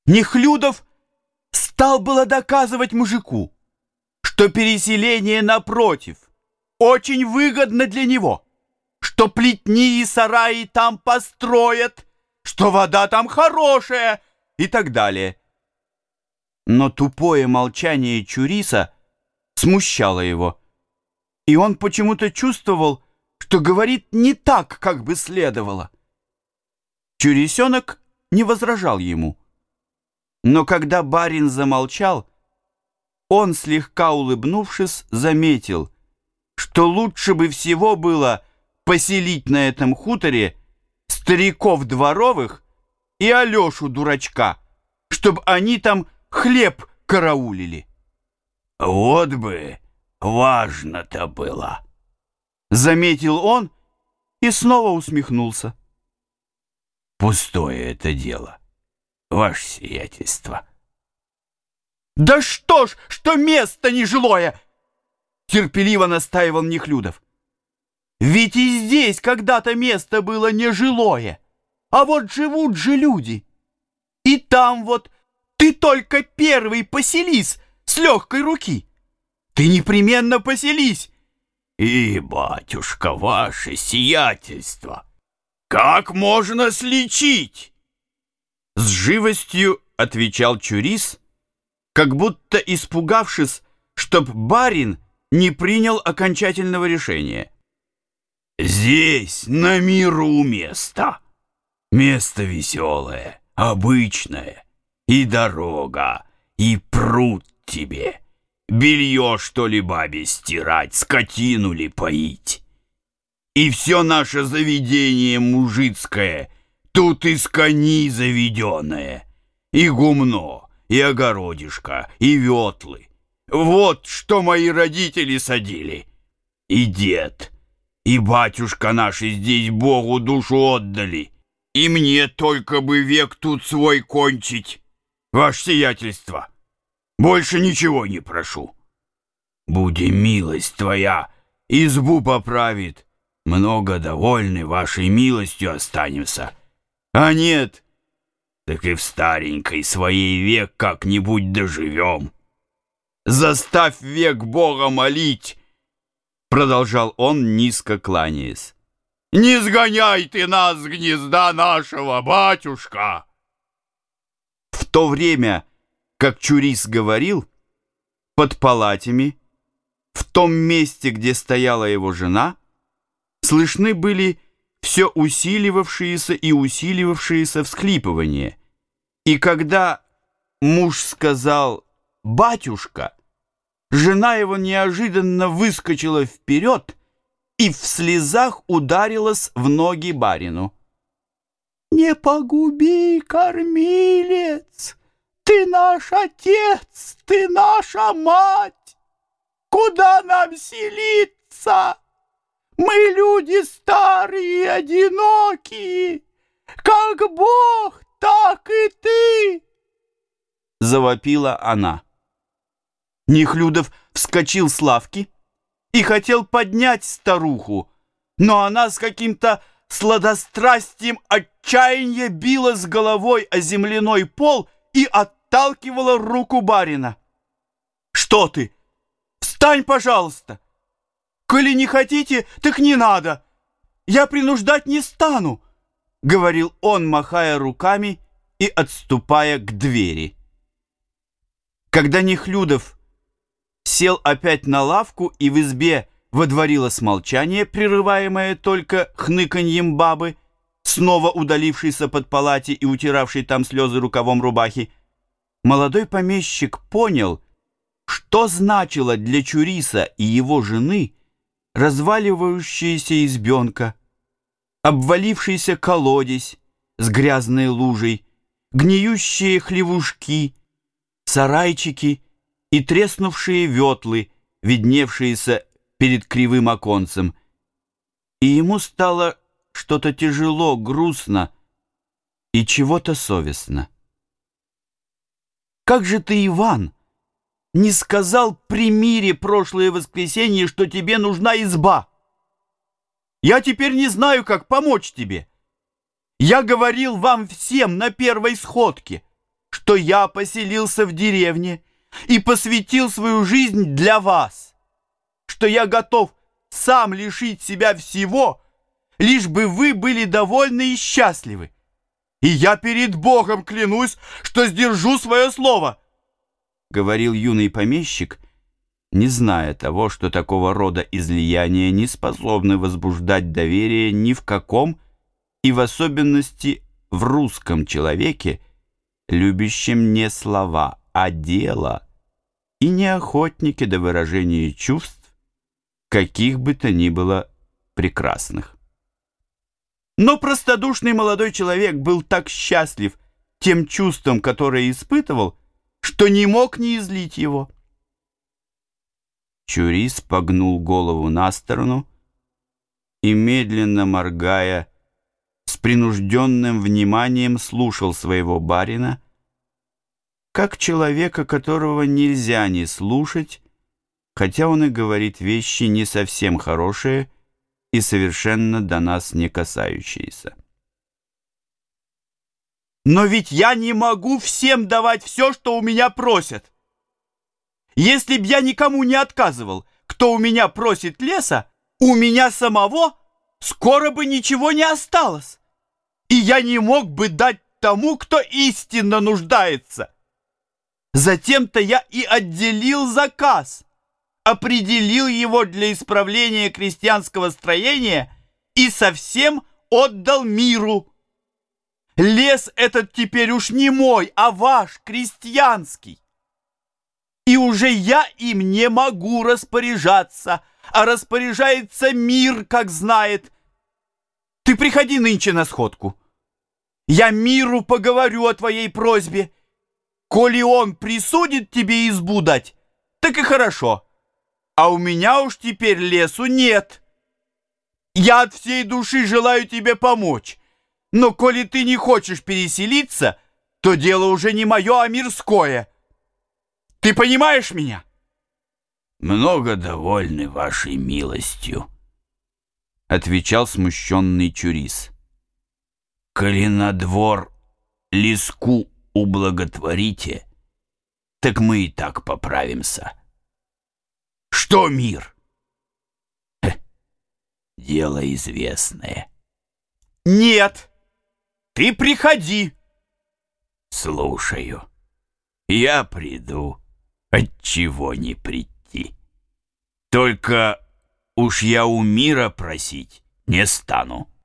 Нехлюдов стал было доказывать мужику, что переселение напротив очень выгодно для него, что плетни и сараи там построят, что вода там хорошая и так далее. Но тупое молчание Чуриса смущало его, и он почему-то чувствовал, что говорит не так, как бы следовало. Чурисенок не возражал ему, но когда барин замолчал, он, слегка улыбнувшись, заметил, что лучше бы всего было поселить на этом хуторе стариков дворовых и Алешу дурачка, чтобы они там хлеб караулили. Вот бы важно-то было, заметил он и снова усмехнулся. Пустое это дело, ваше сиятельство. Да что ж, что место нежилое, терпеливо настаивал Нехлюдов. Ведь и здесь когда-то место было нежилое, а вот живут же люди. И там вот ты только первый поселись с легкой руки. Ты непременно поселись. И, батюшка, ваше сиятельство, как можно слечить? С живостью отвечал Чурис, как будто испугавшись, чтоб барин не принял окончательного решения. Здесь на миру место. Место веселое, обычное. И дорога, и пруд тебе. Белье, что ли, бабе стирать, скотину ли поить. И все наше заведение мужицкое тут из коней заведенное. И гумно, и огородишко, и ветлы. Вот что мои родители садили. И дед, и батюшка наши здесь Богу душу отдали. И мне только бы век тут свой кончить, ваше сиятельство. Больше ничего не прошу. Буди милость твоя, избу поправит. Много довольны, вашей милостью останемся. А нет, так и в старенькой своей век как-нибудь доживем. Заставь век Бога молить, продолжал он, низко кланяясь. Не сгоняй ты нас с гнезда нашего, батюшка. В то время, как Чурис говорил, под палатями, в том месте, где стояла его жена, слышны были все усиливавшиеся и усиливавшиеся всхлипывания. И когда муж сказал «батюшка», жена его неожиданно выскочила вперед и в слезах ударилась в ноги барину. «Не погуби, кормилец! Ты наш отец, ты наша мать! Куда нам селиться? Мы люди старые и одинокие, как Бог, так и ты!» Завопила она. Нехлюдов вскочил с лавки и хотел поднять старуху, но она с каким-то сладострастием отчаяния била с головой о земляной пол и отталкивала руку барина. «Что ты? Встань, пожалуйста! Коли не хотите, так не надо! Я принуждать не стану!» — говорил он, махая руками и отступая к двери. Когда Нехлюдов сел опять на лавку, и в избе водворилось молчание, прерываемое только хныканьем бабы, снова удалившейся под палати и утиравшей там слезы рукавом рубахи, молодой помещик понял, что значило для Чуриса и его жены разваливающаяся избенка, обвалившийся колодезь с грязной лужей, гниющие хлевушки, сарайчики и треснувшие ветлы, видневшиеся перед кривым оконцем. И ему стало что-то тяжело, грустно и чего-то совестно. «Как же ты, Иван, не сказал при мире прошлое воскресенье, что тебе нужна изба? Я теперь не знаю, как помочь тебе. Я говорил вам всем на первой сходке, что я поселился в деревне и посвятил свою жизнь для вас, что я готов сам лишить себя всего, лишь бы вы были довольны и счастливы. И я перед Богом клянусь, что сдержу свое слово, — говорил юный помещик, не зная того, что такого рода излияния не способны возбуждать доверие ни в каком, и в особенности в русском человеке, любящем не слова, а дело, и не охотнике до выражения чувств, каких бы то ни было прекрасных. Но простодушный молодой человек был так счастлив тем чувством, которое испытывал, что не мог не излить его. Чурис погнул голову на сторону и, медленно моргая, с принужденным вниманием слушал своего барина, как человека, которого нельзя не слушать, хотя он и говорит вещи не совсем хорошие и совершенно до нас не касающиеся. Но ведь я не могу всем давать все, что у меня просят. Если б я никому не отказывал, кто у меня просит леса, у меня самого скоро бы ничего не осталось, и я не мог бы дать тому, кто истинно нуждается. Затем-то я и отделил заказ, определил его для исправления крестьянского строения и совсем отдал миру. Лес этот теперь уж не мой, а ваш, крестьянский. И уже я им не могу распоряжаться, а распоряжается мир, как знает. Ты приходи нынче на сходку. Я миру поговорю о твоей просьбе. Коли он присудит тебе избу дать, так и хорошо. А у меня уж теперь лесу нет. Я от всей души желаю тебе помочь. Но коли ты не хочешь переселиться, то дело уже не мое, а мирское. Ты понимаешь меня? Много довольны вашей милостью, — отвечал смущенный Чурис. Коли на двор леску ублаготворите, так мы и так поправимся. Что мир? Дело известное. Нет, ты приходи. Слушаю. Я приду. Отчего не прийти? Только уж я у мира просить не стану.